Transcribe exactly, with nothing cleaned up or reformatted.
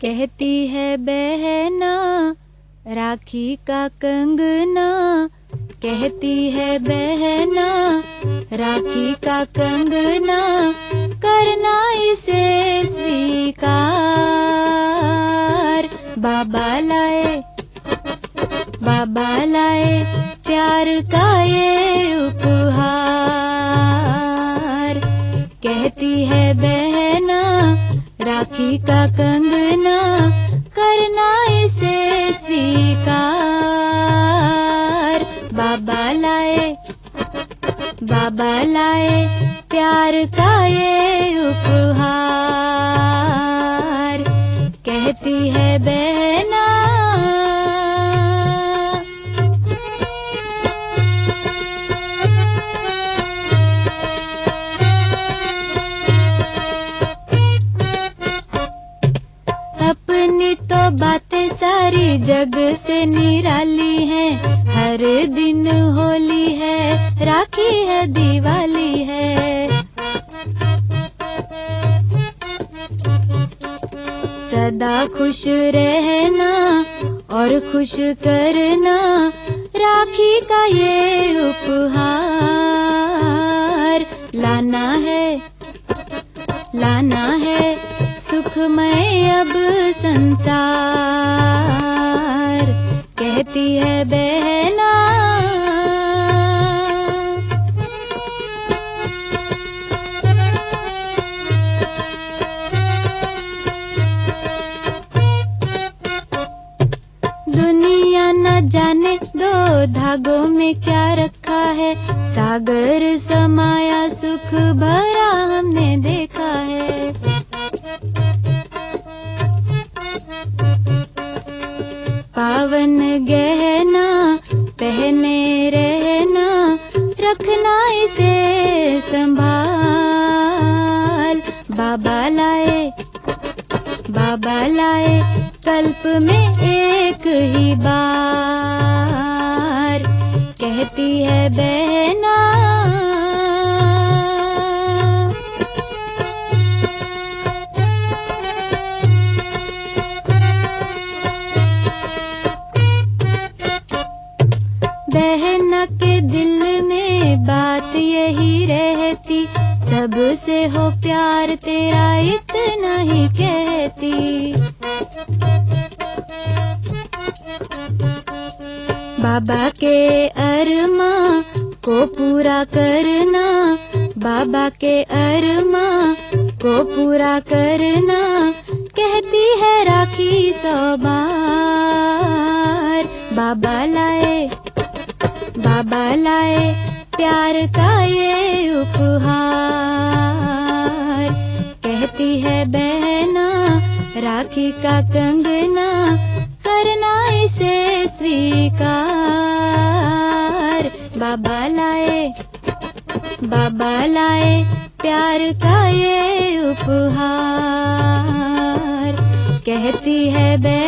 कहती है बहना राखी का कंगना, कहती है बहना राखी का कंगना, करना इसे स्वीकार। बाबा लाए बाबा लाए प्यार का ये उपहार। कहती है बहना राखी का कंगना, करना इसे स्वीकार। बाबा लाए बाबा लाए प्यार का ये उपहार। कहती है बहना अपनी तो बातें सारी जग से निराली हैं। हर दिन होली है, राखी है, दिवाली है। सदा खुश रहना और खुश करना, राखी का ये उपहार। लाना है लाना है सुखमय अब संसार। कहती है बहना दुनिया न जाने दो धागों में क्या रखा है, सागर समाया सुख भरा हमने देखा है। पावन गहना पहने रहना, रखना इसे संभाल। बाबा लाए बाबा लाए कल्प में एक ही बार। कहती है बहना बहना के दिल में बात यही रहती, सबसे हो प्यार तेरा इतना ही कहती। बाबा के अरमां को पूरा करना, बाबा के अरमां को पूरा करना। कहती है राखी सौ बार। बाबा लाए बाबा लाए प्यार का ये उपहार। कहती है बहना राखी का कंगना, करना इसे स्वीकार। बाबा लाए बाबा लाए प्यार का ये उपहार। कहती है बहना